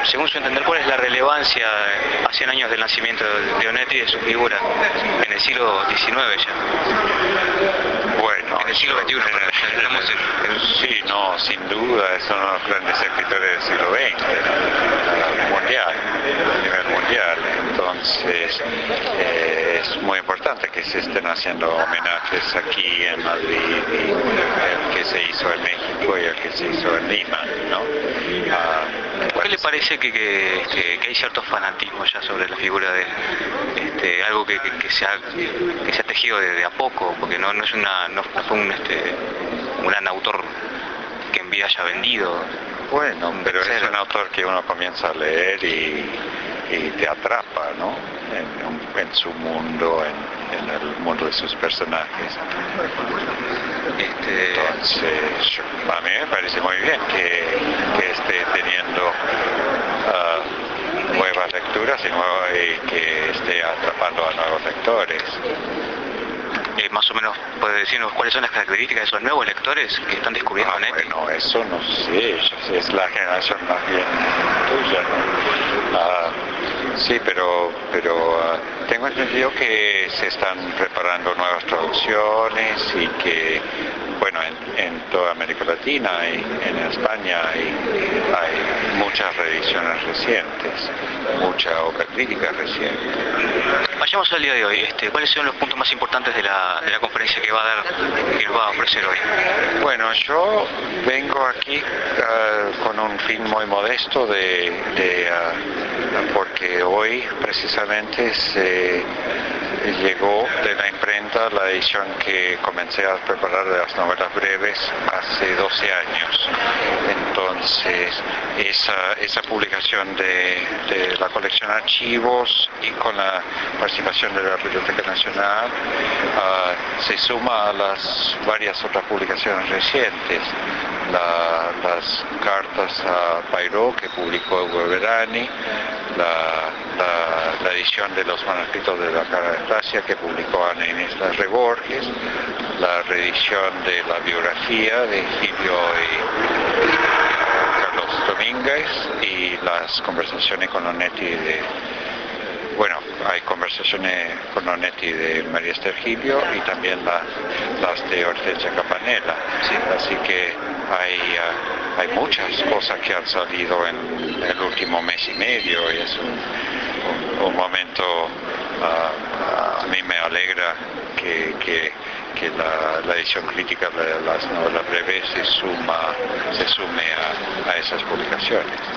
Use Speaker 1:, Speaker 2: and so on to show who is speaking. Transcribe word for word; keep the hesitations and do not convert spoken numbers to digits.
Speaker 1: según su entender, ¿cuál es la relevancia a cien años del nacimiento de Onetti y de su figura en el siglo diecinueve ya?
Speaker 2: Bueno,
Speaker 1: En el siglo veintiuno,
Speaker 2: en el-
Speaker 1: estamos en-
Speaker 2: en- sí, no, sin duda, es uno de los grandes escritores del siglo veinte, eh, mundial, a nivel mundial. Entonces, eh, es muy importante que se estén haciendo homenajes aquí en Madrid, y el que se hizo en México y el que se hizo en Lima, ¿no? Ah,
Speaker 1: ¿Por qué le parece que, que, que- que hay cierto fanatismo ya sobre la figura de este, algo que, que, que se ha, que se ha tejido de, de a poco? Porque no, no es una no, no fue un, este, un gran autor que en vida haya vendido.
Speaker 2: Bueno, pero es un autor que uno comienza a leer y, y te atrapa, ¿no? En, en su mundo, en, en el mundo de sus personajes.
Speaker 1: Este,
Speaker 2: Entonces, yo- a mí me parece muy bien que, que esté teniendo ah, nuevas lecturas y, nuevo- y que esté atrapando a nuevos lectores.
Speaker 1: eh, más o menos puede decirnos cuáles son las características de esos nuevos lectores que están descubriendo
Speaker 2: Ah,
Speaker 1: Onetti.
Speaker 2: bueno, eso no sé, yo- es la generación más bien tuya, ¿no? Ah, sí, pero, pero ah, tengo entendido que se están preparando nuevas traducciones y que, bueno, en, en toda América Latina y en España hay, hay muchas reediciones recientes, mucha obra crítica reciente.
Speaker 1: Vayamos al día de hoy. Este, ¿Cuáles son los puntos más importantes de la, de la conferencia que va a dar, que va a ofrecer hoy?
Speaker 2: Bueno, yo vengo aquí uh, con un fin muy modesto de, de uh, porque hoy precisamente se llegó de la imprenta la edición que comencé a preparar de las novelas breves hace doce años. Entonces, esa, esa publicación de, de la colección Archivos y con la participación de la Biblioteca Nacional uh, se suma a las varias otras publicaciones recientes. La, las cartas a Pairó que publicó Hugo Verani, la, la, la edición de los manuscritos de la Cara de Estasia que publicó Ana Inés Larre Borges, la reedición de la biografía de Gilio y Carlos Domínguez y las conversaciones con Onetti de Bueno, hay conversaciones con Onetti de María Esther Gilio y también la, las de Hortensia Campanella. Sí, así que hay, uh, hay muchas cosas que han salido en el último mes y medio y es un, un, un momento, uh, a mí me alegra que, que, que la, la edición crítica de las novelas breves se, suma, se sume a, a esas publicaciones.